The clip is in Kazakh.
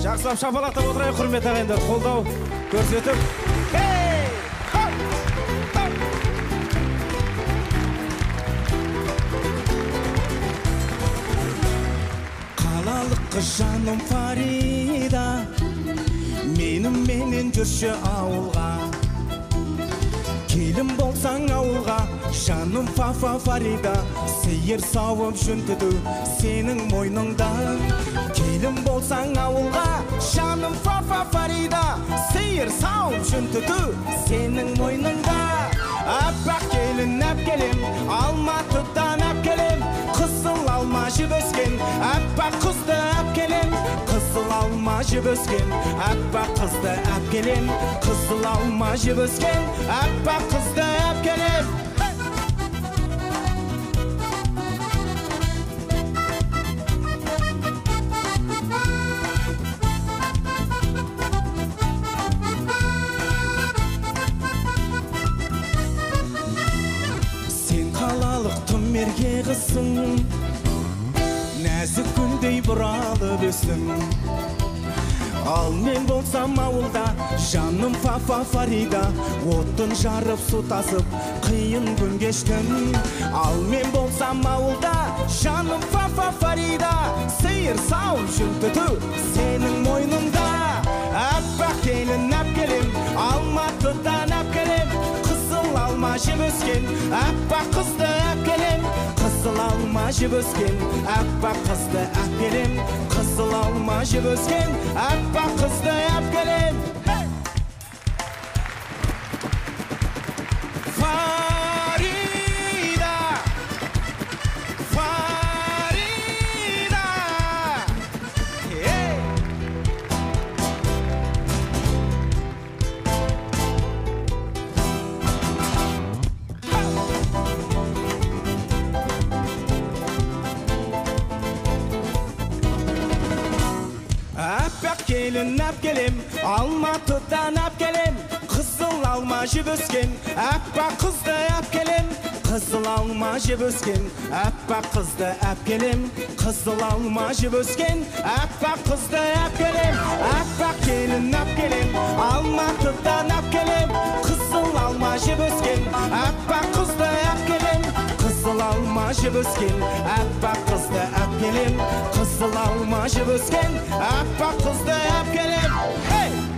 Жақсылап шапалақтап отырайық, құрметті ағайындар. Қолдау көрсетіп. Қалалық қыз жаным Фарида, менен жүрші ауылға. Келін болсаң ауылға, жаным Фарида, сейір сауып жүнтіду сенің мойныңда. Келін болсаң ауылға, жаным Фарида, сейір сауып жүнтіду сенің мойныңда. Аппақ келін әпкелем, Алматыдан әпкелем, қызыл алма жеп өскен, аппақ қызды әпкелем, қызыл алма жеп өскен, аппақ қызды әпкелем, қызыл алма жеп өскен, аппақ қызды әпкелем. Мерге қысың, нәзік гүлдей бұралып өсің. Ал мен болсам ауылда, жаным Фарида, оттын жарып су тасып, қиын күн кештім. Ал мен болсам ауылда, жаным Фарида, сейір сауып жүнтіду сенің мойныңда. Аппақ келін әпкелем, Алматыдан әпкелем, қызыл алма жеп өскен, аппақ қызды әпкелем, қызыл алма жеп өскен, аппақ қызды әпкелем, қызыл алма жеп өскен, аппақ қызды әпкелем. Келін әпкелем, Алматыдан әпкелем, қызыл алма жеп өскен, аппақ қызды әпкелем, қызыл алма жеп өскен, аппақ қызды әпкелем, қызыл алма жеп өскен, аппақ қызды әпкелем. Аппақ келін әпкелем, Алматыдан әпкелем, қызыл алма жеп өскен, аппақ қызды әпкелем, қызыл алма жеп өскен, аппақ қызды әпкелем, қызыл алма жеп өскен, аппақ қызды әпкелем.